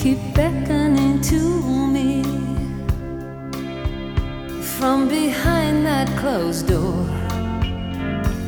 keep beckoning to me from behind that closed door.